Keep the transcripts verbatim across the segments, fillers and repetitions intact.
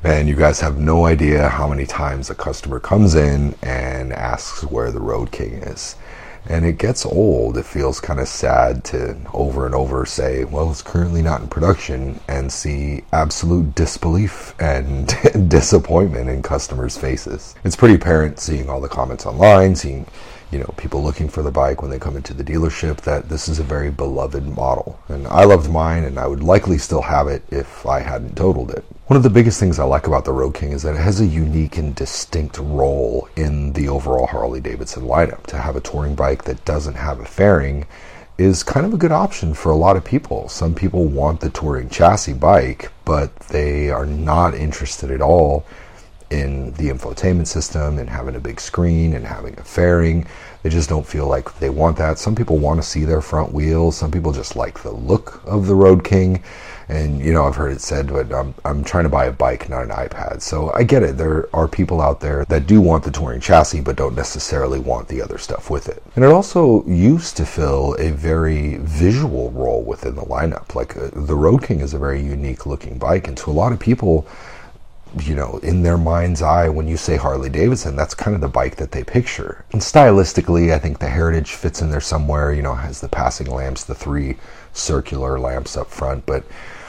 Man, you guys have no idea how many times a customer comes in and asks where the Road King is. And it gets old. It feels kind of sad to over and over say, well, it's currently not in production, and see absolute disbelief and disappointment in customers' faces. It's pretty apparent seeing all the comments online, seeing you know, people looking for the bike when they come into the dealership, that this is a very beloved model. And I loved mine, and I would likely still have it if I hadn't totaled it. One of the biggest things I like about the Road King is that it has a unique and distinct role in the overall Harley-Davidson lineup. To have a touring bike that doesn't have a fairing is kind of a good option for a lot of people. Some people want the touring chassis bike, but they are not interested at all in the infotainment system and having a big screen and having a fairing. They just don't feel like they want that. Some people want to see their front wheels. Some people just like the look of the Road King. And, you know, I've heard it said, but I'm, I'm trying to buy a bike, not an iPad. So I get it. There are people out there that do want the touring chassis, but don't necessarily want the other stuff with it. And it also used to fill a very visual role within the lineup. Like uh, the Road King is a very unique looking bike. And to a lot of people, you know, in their mind's eye, when you say Harley Davidson, that's kind of the bike that they picture. And stylistically, I think the Heritage fits in there somewhere, you know, has the passing lamps, the three circular lamps up front, but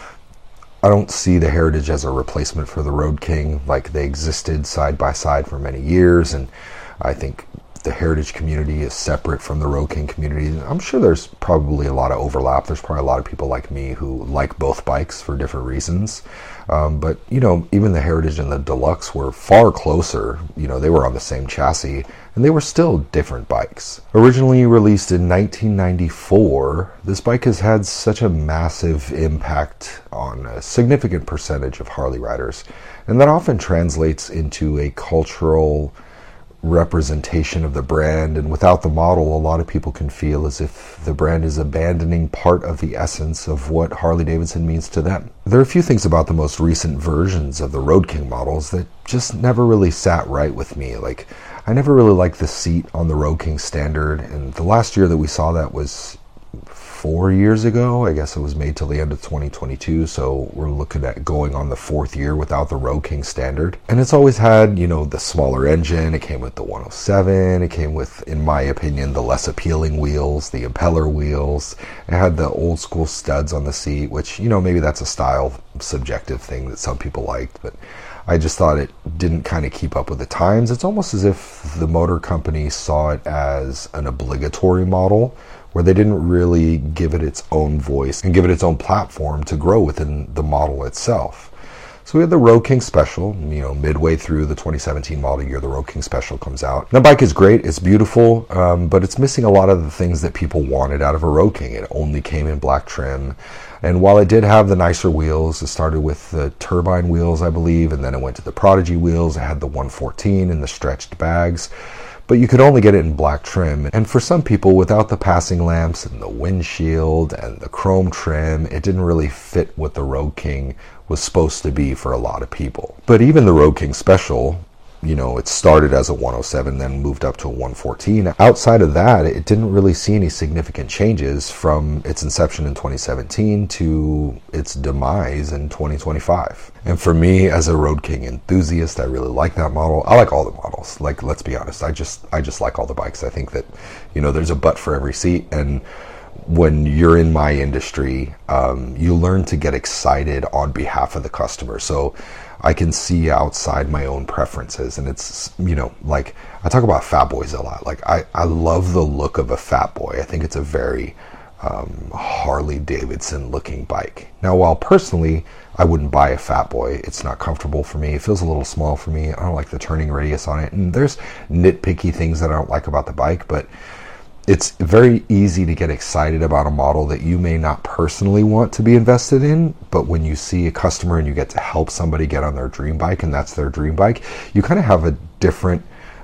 I don't see the Heritage as a replacement for the Road King. Like, they existed side by side for many years, and I think the Heritage community is separate from the Road King community. I'm sure there's probably a lot of overlap. There's probably a lot of people like me who like both bikes for different reasons. Um, but, you know, even the Heritage and the Deluxe were far closer. You know, they were on the same chassis, and they were still different bikes. Originally released in nineteen ninety-four, this bike has had such a massive impact on a significant percentage of Harley riders, and that often translates into a cultural representation of the brand. And without the model, a lot of people can feel as if the brand is abandoning part of the essence of what Harley-Davidson means to them. There are a few things about the most recent versions of the Road King models that just never really sat right with me. Like, I never really liked the seat on the Road King Standard, and the last year that we saw that was four years ago. I guess it was made till the end of twenty twenty-two, so we're looking at going on the fourth year without the Road King Standard. And it's always had, you know, the smaller engine. It came with the one oh seven. It came with, in my opinion, the less appealing wheels, the impeller wheels. It had the old school studs on the seat, which, you know, maybe that's a style subjective thing that some people liked, but I just thought it didn't kind of keep up with the times. It's almost as if the motor company saw it as an obligatory model, where they didn't really give it its own voice and give it its own platform to grow within the model itself. So we had the Road King Special, you know, midway through the twenty seventeen model year, the Road King Special comes out. The bike is great, it's beautiful, um, but it's missing a lot of the things that people wanted out of a Road King. It only came in black trim. And while it did have the nicer wheels, it started with the turbine wheels, I believe, and then it went to the Prodigy wheels. It had the one fourteen and the stretched bags, but you could only get it in black trim. And for some people, without the passing lamps and the windshield and the chrome trim, it didn't really fit what the Road King was supposed to be for a lot of people. But even the Road King Special, you know, it started as a one oh seven, then moved up to a one fourteen. Outside of that, it didn't really see any significant changes from its inception in twenty seventeen to its demise in twenty twenty-five. And for me, as a Road King enthusiast, I really like that model. I like all the models. Like, let's be honest, I just I just like all the bikes. I think that, you know, there's a butt for every seat, and when you're in my industry, um, you learn to get excited on behalf of the customer. So I can see outside my own preferences, and it's, you know, like, I talk about Fat Boys a lot. Like, I, I love the look of a Fat Boy. I think it's a very um, Harley Davidson looking bike. Now, while personally I wouldn't buy a Fat Boy, it's not comfortable for me. It feels a little small for me. I don't like the turning radius on it, and there's nitpicky things that I don't like about the bike, but it's very easy to get excited about a model that you may not personally want to be invested in, but when you see a customer and you get to help somebody get on their dream bike, and that's their dream bike, you kind of have a different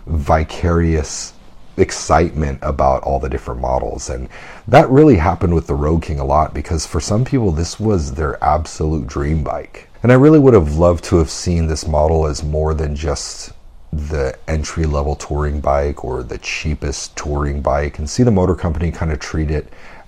vicarious excitement about all the different models. And that really happened with the Road King a lot, because for some people this was their absolute dream bike. And I really would have loved to have seen this model as more than just the entry-level touring bike or the cheapest touring bike, and see the motor company kind of treat it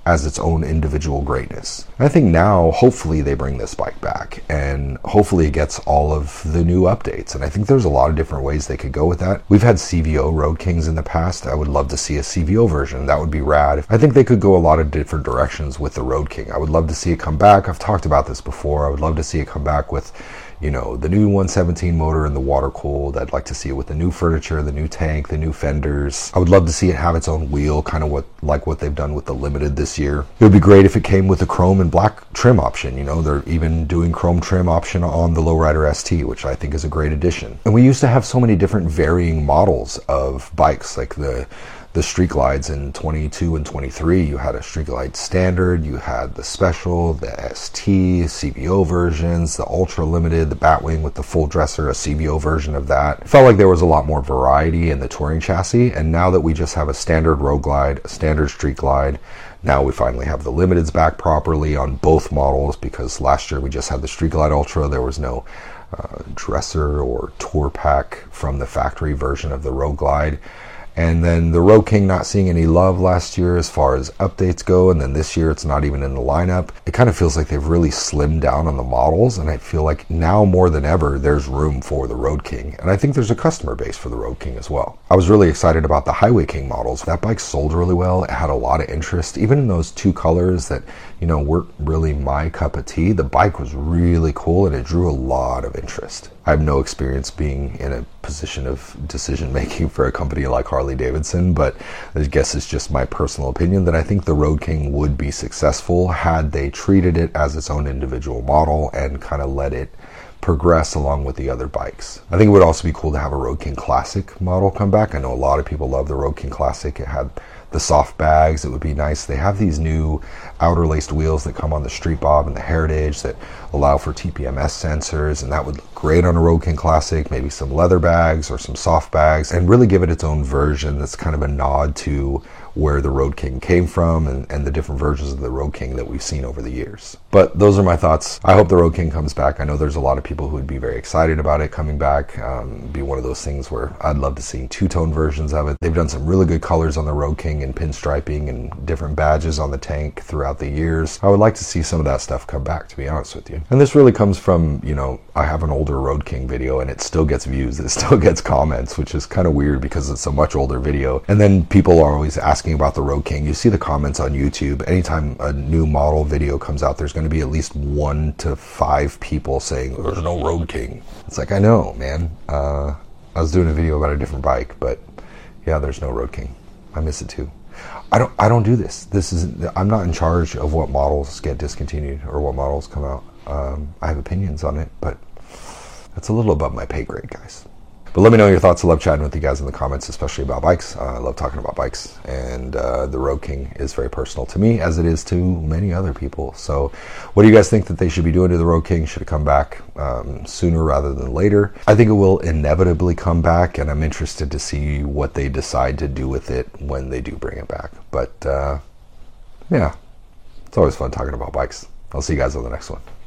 as its own individual greatness. I think now, hopefully, they bring this bike back, and hopefully it gets all of the new updates. And I think there's a lot of different ways they could go with that. We've had C V O Road Kings in the past. I would love to see a C V O version. That would be rad. I think they could go a lot of different directions with the Road King. I would love to see it come back. I've talked about this before. I would love to see it come back with, you know, the new one seventeen motor and the water cooled. I'd like to see it with the new furniture, the new tank, the new fenders. I would love to see it have its own wheel, kind of what like what they've done with the Limited this year. It would be great if it came with a chrome and black trim option. You know, they're even doing chrome trim option on the Lowrider S T, which I think is a great addition. And we used to have so many different varying models of bikes, like the the Street Glides in twenty-two and twenty-three. You had a Street Glide Standard, you had the Special, the S T, C V O versions, the Ultra Limited, the Batwing with the full dresser, a C V O version of that. It felt like there was a lot more variety in the touring chassis, and now that we just have a standard Road Glide, a standard Street Glide, now we finally have the Limiteds back properly on both models, because last year we just had the Street Glide Ultra. There was no uh, dresser or tour pack from the factory version of the Road Glide. And then the Road King not seeing any love last year as far as updates go, and then this year it's not even in the lineup. It kind of feels like they've really slimmed down on the models, and I feel like now more than ever there's room for the Road King, and I think there's a customer base for the Road King as well. I was really excited about the Highway King models. That bike sold really well. It had a lot of interest, even in those two colors that, you know, weren't really my cup of tea. The bike was really cool, and it drew a lot of interest. I have no experience being in a position of decision making for a company like Harley Davidson, but I guess it's just my personal opinion that I think the Road King would be successful had they treated it as its own individual model and kind of let it progress along with the other bikes. I think it would also be cool to have a Road King Classic model come back. I know a lot of people love the Road King Classic. It had the soft bags. It would be nice. They have these new outer laced wheels that come on the Street Bob and the Heritage that allow for T P M S sensors, and that would look great on a Road King Classic. Maybe some leather bags or some soft bags, and really give it its own version that's kind of a nod to where the Road King came from and, and the different versions of the Road King that we've seen over the years. But those are my thoughts. I hope the Road King comes back. I know there's a lot of people who would be very excited about it coming back. Um, be one of those things where I'd love to see two-tone versions of it. They've done some really good colors on the Road King and pinstriping and different badges on the tank throughout the years. I would like to see some of that stuff come back, to be honest with you. And this really comes from, you know, I have an older Road King video and it still gets views. It still gets comments, which is kind of weird because it's a much older video. And then people are always asking about the Road King. You see the comments on YouTube. Anytime a new model video comes out, there's going to be at least one to five people saying, there's no Road King. It's like, I know, man. Uh, I was doing a video about a different bike, but yeah, there's no Road King. I miss it too. I don't I don't do this. This is I'm not in charge of what models get discontinued or what models come out. Um, I have opinions on it, but that's a little above my pay grade, guys. But let me know your thoughts. I love chatting with you guys in the comments, especially about bikes. Uh, I love talking about bikes, and uh, the Road King is very personal to me, as it is to many other people. So what do you guys think that they should be doing to the Road King? Should it come back um, sooner rather than later? I think it will inevitably come back, and I'm interested to see what they decide to do with it when they do bring it back. But uh, yeah, it's always fun talking about bikes. I'll see you guys on the next one.